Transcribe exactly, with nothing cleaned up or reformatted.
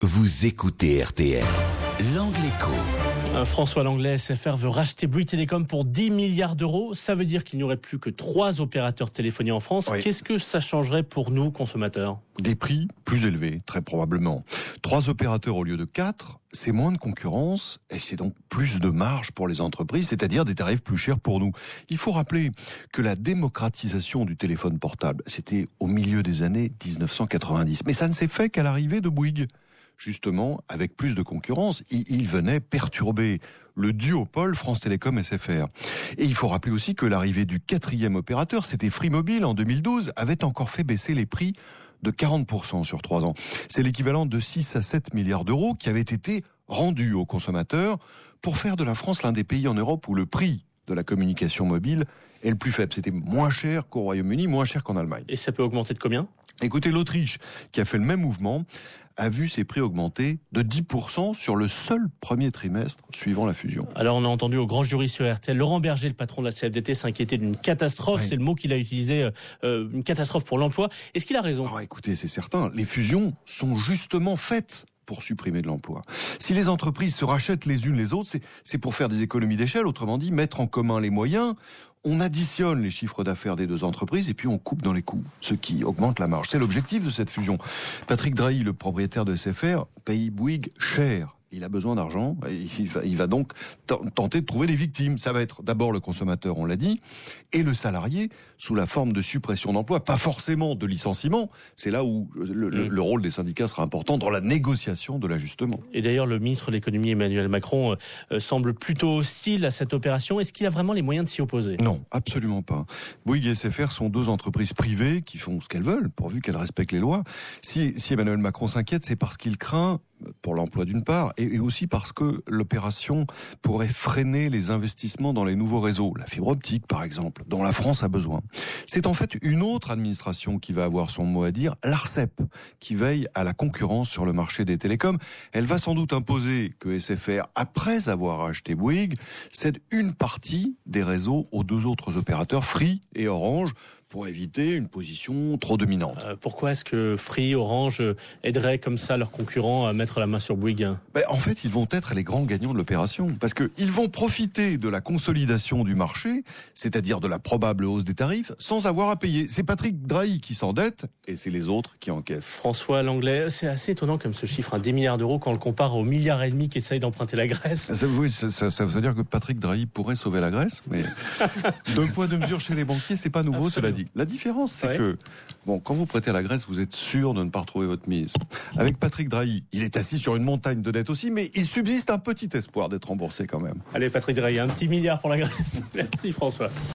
Vous écoutez R T L. L'Angle Écho. Euh, François Langlais, S F R veut racheter Bouygues Télécom pour dix milliards d'euros. Ça veut dire qu'il n'y aurait plus que trois opérateurs téléphoniques en France. Oui. Qu'est-ce que ça changerait pour nous, consommateurs ? Des prix plus élevés, très probablement. Trois opérateurs au lieu de quatre, c'est moins de concurrence et c'est donc plus de marge pour les entreprises, c'est-à-dire des tarifs plus chers pour nous. Il faut rappeler que la démocratisation du téléphone portable, c'était au milieu des années dix-neuf cent quatre-vingt-dix. Mais ça ne s'est fait qu'à l'arrivée de Bouygues. Justement, avec plus de concurrence, il, il venait perturber le duopole France Télécom S F R. Et il faut rappeler aussi que l'arrivée du quatrième opérateur, c'était Free Mobile en deux mille douze, avait encore fait baisser les prix de quarante pour cent sur trois ans. C'est l'équivalent de six à sept milliards d'euros qui avaient été rendus aux consommateurs pour faire de la France l'un des pays en Europe où le prix de la communication mobile est le plus faible. C'était moins cher qu'au Royaume-Uni, moins cher qu'en Allemagne. Et ça peut augmenter de combien ? Écoutez, l'Autriche, qui a fait le même mouvement, a vu ses prix augmenter de dix pour cent sur le seul premier trimestre suivant la fusion. Alors on a entendu au grand jury sur R T L, Laurent Berger, le patron de la C F D T, s'inquiéter d'une catastrophe. Oui. C'est le mot qu'il a utilisé, euh, une catastrophe pour l'emploi. Est-ce qu'il a raison ? Alors écoutez, c'est certain, les fusions sont justement faites pour supprimer de l'emploi. Si les entreprises se rachètent les unes les autres, c'est, c'est pour faire des économies d'échelle, autrement dit, mettre en commun les moyens. On additionne les chiffres d'affaires des deux entreprises et puis on coupe dans les coûts, ce qui augmente la marge. C'est l'objectif de cette fusion. Patrick Drahi, le propriétaire de S F R, paye Bouygues cher. Il a besoin d'argent et il va, il va donc t- tenter de trouver des victimes. Ça va être d'abord le consommateur, on l'a dit, et le salarié sous la forme de suppression d'emplois, pas forcément de licenciement. C'est là où le, mmh. le rôle des syndicats sera important dans la négociation de l'ajustement. Et d'ailleurs, le ministre de l'économie Emmanuel Macron euh, semble plutôt hostile à cette opération. Est-ce qu'il a vraiment les moyens de s'y opposer ? Non, absolument pas. Bouygues et S F R sont deux entreprises privées qui font ce qu'elles veulent, pourvu qu'elles respectent les lois. Si, si Emmanuel Macron s'inquiète, c'est parce qu'il craint pour l'emploi d'une part, et aussi parce que l'opération pourrait freiner les investissements dans les nouveaux réseaux, la fibre optique par exemple, dont la France a besoin. C'est en fait une autre administration qui va avoir son mot à dire, l'Arcep, qui veille à la concurrence sur le marché des télécoms. Elle va sans doute imposer que S F R, après avoir acheté Bouygues, cède une partie des réseaux aux deux autres opérateurs, Free et Orange, pour éviter une position trop dominante. Euh, pourquoi est-ce que Free, Orange aideraient comme ça leurs concurrents à mettre la main sur Bouygues ? Ben, en fait, ils vont être les grands gagnants de l'opération, parce qu'ils vont profiter de la consolidation du marché, c'est-à-dire de la probable hausse des tarifs, sans avoir à payer. C'est Patrick Drahi qui s'endette, et c'est les autres qui encaissent. François Langlais, c'est assez étonnant comme ce chiffre, hein, dix milliards d'euros, quand on le compare aux milliards et demi qu'essaye d'emprunter la Grèce. Ça, oui, ça, ça, ça veut dire que Patrick Drahi pourrait sauver la Grèce, mais deux poids, deux mesures chez les banquiers, c'est pas nouveau, cela dit. La différence, c'est ouais. que, bon, quand vous prêtez à la Grèce, vous êtes sûr de ne pas retrouver votre mise. Avec Patrick Drahi, il est assis sur une montagne de dettes aussi, mais il subsiste un petit espoir d'être remboursé quand même. Allez, Patrick Drahi, un petit milliard pour la Grèce. Merci François.